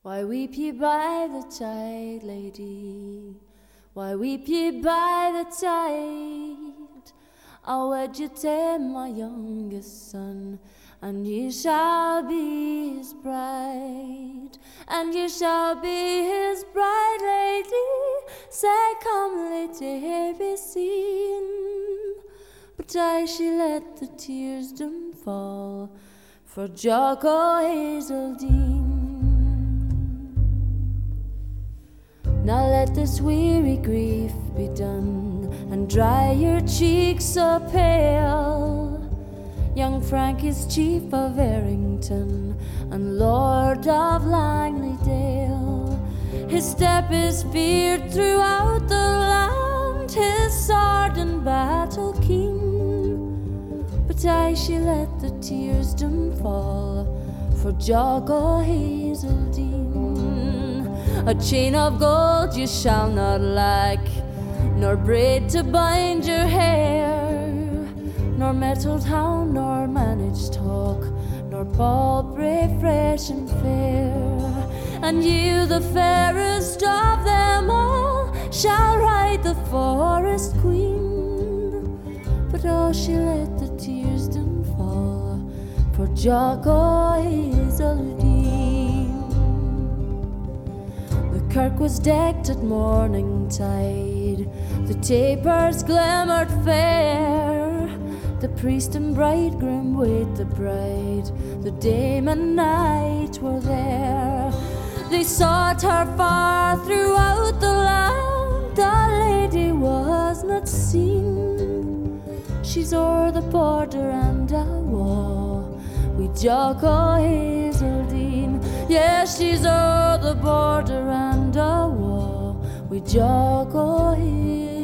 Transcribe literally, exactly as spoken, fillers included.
Why weep ye by the tide, lady? Why weep ye by the tide? I'll wed you to my youngest son, and ye shall be his bride, and ye shall be his bride, lady. Say, come, lady, be seen. But I she let the tears them fall for Jock o' Hazeldean. Now let this weary grief be done, and dry your cheeks so pale. Young Frank is chief of Errington, and lord of Langley-Dale. His step is feared throughout the land, his sword in battle keen. But I she let the tears them fall for Jock o' Hazeldean. A chain of gold you shall not lack, nor braid to bind your hair, nor mettled hound, nor managed hawk, nor palfrey fresh and fair. And you, the fairest of them all, shall ride the forest queen. But oh, she let the tears them fall for Jock o' Hazeldean. The kirk was decked at morning tide, the tapers glimmered fair. The priest and bridegroom wait the bride, the dame and knight were there. They sought her far throughout the land, the lady was not seen. She's o'er the border and awa' with Jock o' Hazeldean. Yes, she's o'er the border and awa' with Jock o' Hazeldean.